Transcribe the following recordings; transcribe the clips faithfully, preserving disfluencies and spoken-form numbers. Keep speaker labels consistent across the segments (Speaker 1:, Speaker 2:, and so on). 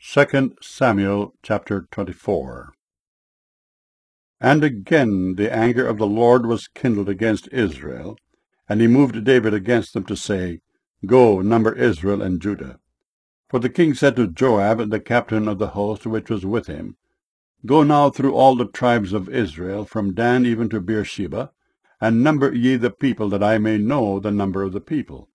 Speaker 1: Second Samuel chapter twenty-four. And again the anger of the Lord was kindled against Israel, and he moved David against them to say, Go, number Israel and Judah. For the king said to Joab, the captain of the host which was with him, Go now through all the tribes of Israel, from Dan even to Beersheba, and number ye the people, that I may know the number of the people.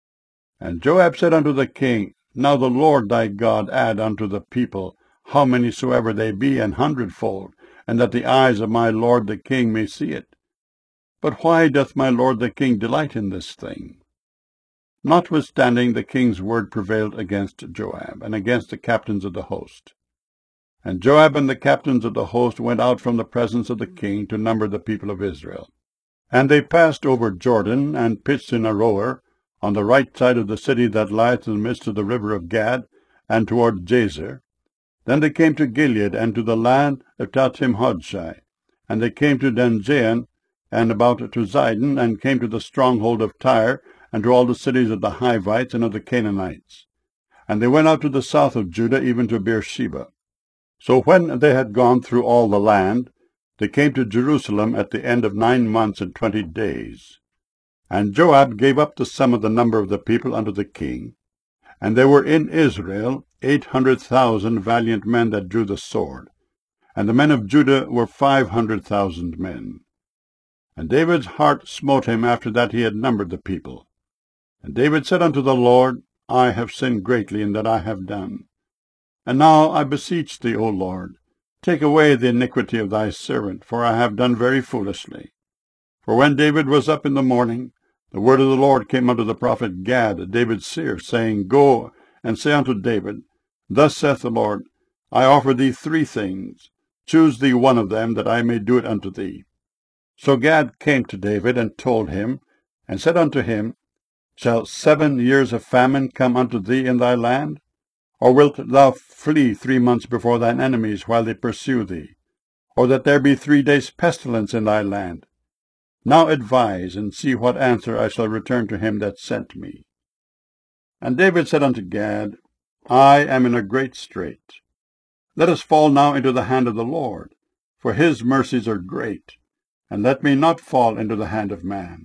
Speaker 1: And Joab said unto the king, Now the Lord thy God add unto the people how many soever they be, an hundredfold, and that the eyes of my lord the king may see it. But why doth my lord the king delight in this thing? Notwithstanding, the king's word prevailed against Joab, and against the captains of the host. And Joab and the captains of the host went out from the presence of the king to number the people of Israel. And they passed over Jordan, and pitched in Aroer, on the right side of the city that lieth in the midst of the river of Gad, and toward Jazer. Then they came to Gilead, and to the land of Tahtimhodshai. And they came to Danjain, and about to Zidon, and came to the stronghold of Tyre, and to all the cities of the Hivites and of the Canaanites. And they went out to the south of Judah, even to Beersheba. So when they had gone through all the land, they came to Jerusalem at the end of nine months and twenty days. And Joab gave up the sum of the number of the people unto the king. And there were in Israel eight hundred thousand valiant men that drew the sword. And the men of Judah were five hundred thousand men. And David's heart smote him after that he had numbered the people. And David said unto the Lord, I have sinned greatly in that I have done. And now I beseech thee, O Lord, take away the iniquity of thy servant, for I have done very foolishly. For when David was up in the morning, the word of the Lord came unto the prophet Gad, David's seer, saying, Go and say unto David, Thus saith the Lord, I offer thee three things. Choose thee one of them, that I may do it unto thee. So Gad came to David, and told him, and said unto him, Shall seven years of famine come unto thee in thy land? Or wilt thou flee three months before thine enemies, while they pursue thee? Or that there be three days' pestilence in thy land? Now advise, and see what answer I shall return to him that sent me. And David said unto Gad, I am in a great strait. Let us fall now into the hand of the Lord, for his mercies are great, and let me not fall into the hand of man.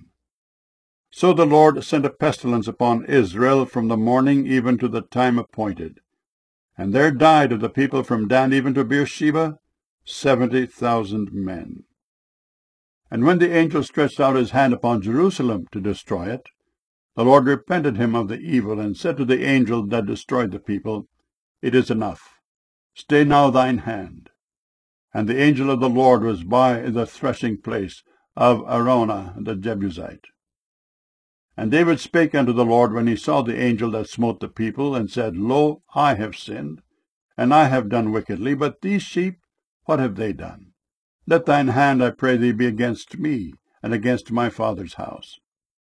Speaker 1: So the Lord sent a pestilence upon Israel from the morning even to the time appointed. And there died of the people from Dan even to Beersheba seventy thousand men. And when the angel stretched out his hand upon Jerusalem to destroy it, the Lord repented him of the evil, and said to the angel that destroyed the people, It is enough. Stay now thine hand. And the angel of the Lord was by the threshing place of Araunah the Jebusite. And David spake unto the Lord when he saw the angel that smote the people, and said, Lo, I have sinned, and I have done wickedly, but these sheep, what have they done? Let thine hand, I pray thee, be against me, and against my father's house.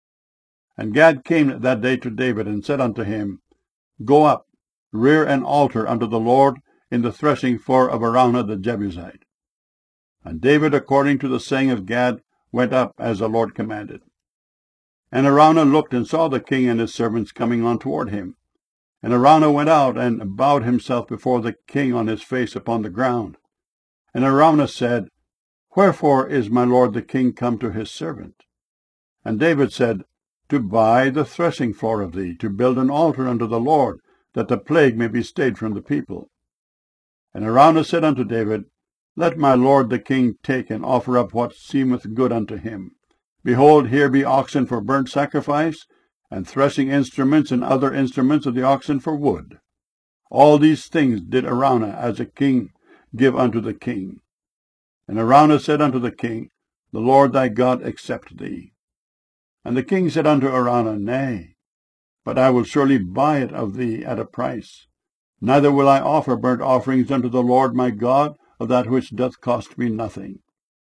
Speaker 1: And Gad came that day to David, and said unto him, Go up, rear an altar unto the Lord in the threshing floor of Araunah the Jebusite. And David, according to the saying of Gad, went up as the Lord commanded. And Araunah looked and saw the king and his servants coming on toward him. And Araunah went out and bowed himself before the king on his face upon the ground. And Araunah said, Wherefore is my lord the king come to his servant? And David said, To buy the threshing floor of thee, to build an altar unto the Lord, that the plague may be stayed from the people. And Araunah said unto David, Let my lord the king take and offer up what seemeth good unto him. Behold, here be oxen for burnt sacrifice, and threshing instruments and other instruments of the oxen for wood. All these things did Araunah as a king give unto the king. And Araunah said unto the king, The Lord thy God accept thee. And the king said unto Araunah, Nay, but I will surely buy it of thee at a price. Neither will I offer burnt offerings unto the Lord my God of that which doth cost me nothing.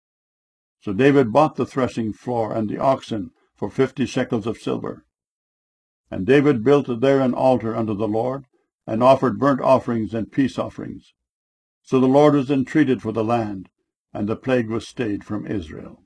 Speaker 1: So David bought the threshing floor and the oxen for fifty shekels of silver. And David built there an altar unto the Lord, and offered burnt offerings and peace offerings. So the Lord was entreated for the land, and the plague was stayed from Israel.